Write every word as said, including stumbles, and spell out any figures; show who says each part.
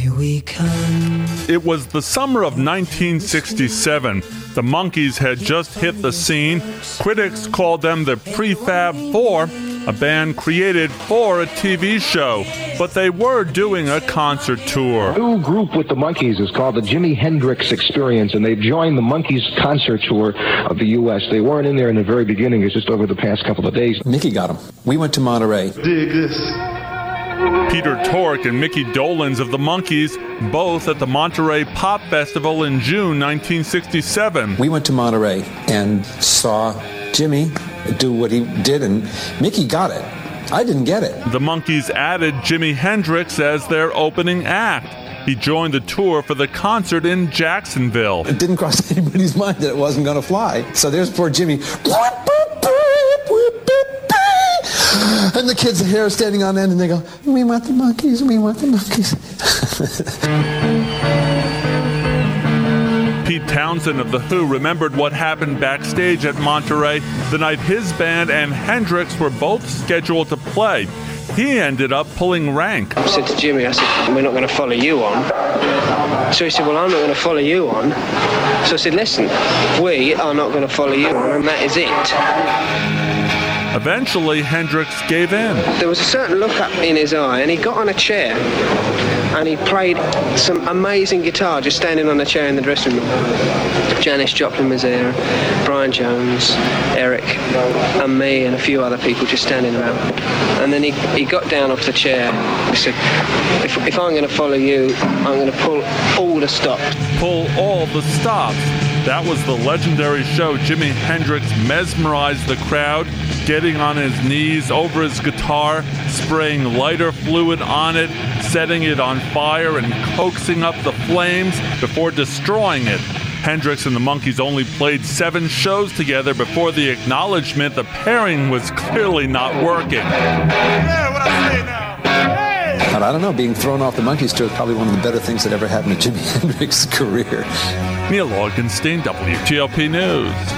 Speaker 1: Here we come.
Speaker 2: It was the summer of nineteen sixty-seven. The Monkees had just hit the scene. Critics called them the Prefab Four, a band created for a T V show. But they were doing a concert tour.
Speaker 3: The new group with the Monkees is called the Jimi Hendrix Experience, and they've joined the Monkees concert tour of the U S. They weren't in there in the very beginning. It's just over the past couple of days.
Speaker 4: Mickey got them. We went to Monterey.
Speaker 5: Dig this.
Speaker 2: Peter Tork and Mickey Dolenz of the Monkees, both at the Monterey Pop Festival in June nineteen sixty-seven.
Speaker 4: We went to Monterey and saw Jimmy do what he did, and Mickey got it. I didn't get it.
Speaker 2: The Monkees added Jimi Hendrix as their opening act. He joined the tour for the concert in Jacksonville.
Speaker 4: It didn't cross anybody's mind that it wasn't going to fly. So there's poor Jimmy. And the kids' hair standing on end, and they go, we want the Monkees, we want the Monkees.
Speaker 2: Pete Townsend of The Who remembered what happened backstage at Monterey the night his band and Hendrix were both scheduled to play. He ended up pulling rank.
Speaker 6: I said to Jimmy, I said, we're not going to follow you on. So he said, well, I'm not going to follow you on. So I said, listen, we are not going to follow you on, and that is it.
Speaker 2: Eventually, Hendrix gave in.
Speaker 6: There was a certain look up in his eye, and he got on a chair, and he played some amazing guitar just standing on a chair in the dressing room. Janis Joplin was there, Brian Jones, Eric, and me, and a few other people just standing around. And then he, he got down off the chair. He said, if, if I'm going to follow you, I'm going to pull all the stops.
Speaker 2: Pull all the stops. That was the legendary show. Jimi Hendrix mesmerized the crowd, getting on his knees over his guitar, spraying lighter fluid on it, setting it on fire and coaxing up the flames before destroying it. Hendrix and the Monkees only played seven shows together before the acknowledgement the pairing was clearly not working.
Speaker 5: Yeah, what I say now. Hey!
Speaker 4: But I don't know, being thrown off the Monkees tour is probably one of the better things that ever happened to Jimi Hendrix's career.
Speaker 2: Neil Augenstein, W T O P News.